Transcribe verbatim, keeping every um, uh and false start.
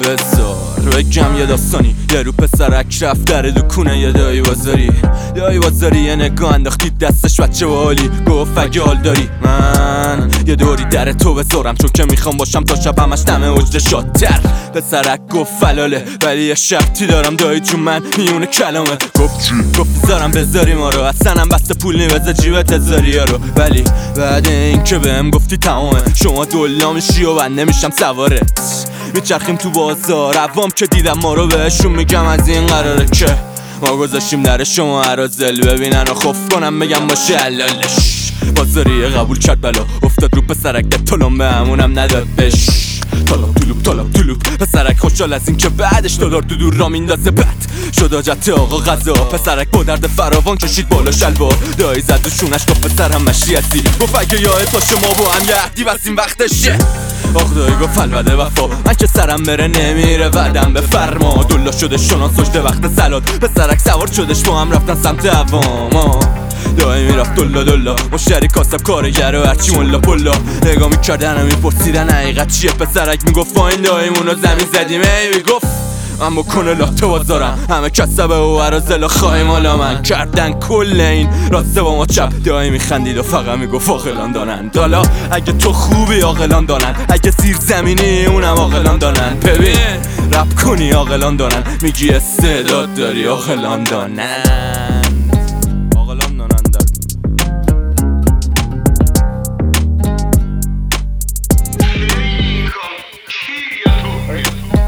بذار بگم یه داستانی. یه رو پسرک رفت در دکونه یه دایی بازاری دایی بازاری یه نگاه انداختی دستش بچه و حالی گفت اگه حال داری من یه دوری در تو بذارم، چون که میخوام باشم تا شب همش دم اجده شادتر. پسرک گفت فلاله ولی یه شرطی دارم دایی جون من میونه کلامه. گفت چی؟ گفت میذارم بذاری ما رو، اصلا هم بسته پول نیوزه جیبت ازاری ها رو، ولی بعد این که بهم گفتی تمامه شما دولا میشی و من نمیشم سوارت. میچرخیم تو بازار عوام که دیدم ما رو بهشون میگم از این قراره که ما گذاشتیم در شما عرازل ببینن و خوف کنم بگم باشه حلالش. بازاری قبول کرد بلا افتاد رو پسرک ده طلم به همونم نداد بش. طلب طلوب طلب طلوب پسرک خوشحال از این که بعدش دلار دو دور را میندازه بد شد آجت آقا غذا. پسرک با درد فراوان کشید بالا شلوار دایی زد و شونش گفت پسر هم مشیتی گفت اگه یاد باشه ما با هم یه عهدی بسیم وقتشه. آخ دایی گفت الوده وفا من که سرم بره نمیره وعدم به فرما. دلا شده شنان سجده وقت سلات پسرک سوار شدش با هم رفتن سمت عوام. دایی میرفت دلا دلا مشتری کاسب کارگر و هرچی ملا پلا نگاه میکردن و میپرسیدن حقیقت چیه. پسرک میگفت با این داییمونو زمین زدیم ای میگفت من بکنه لاته بازارم همه کسبه و عرازل و خواهی مالا من کردن کل این راسته با ما چپ. دایی میخندید و فقط میگفت عاقلان دانن. حالا اگه تو خوبی عاقلان دانن، اگه زیر زمینی اونم عاقلان دانن. ببین رپ کنی عاقلان دانن، میگی استعداد داری عاقلان دانن. عاقلان دانن در Kiriato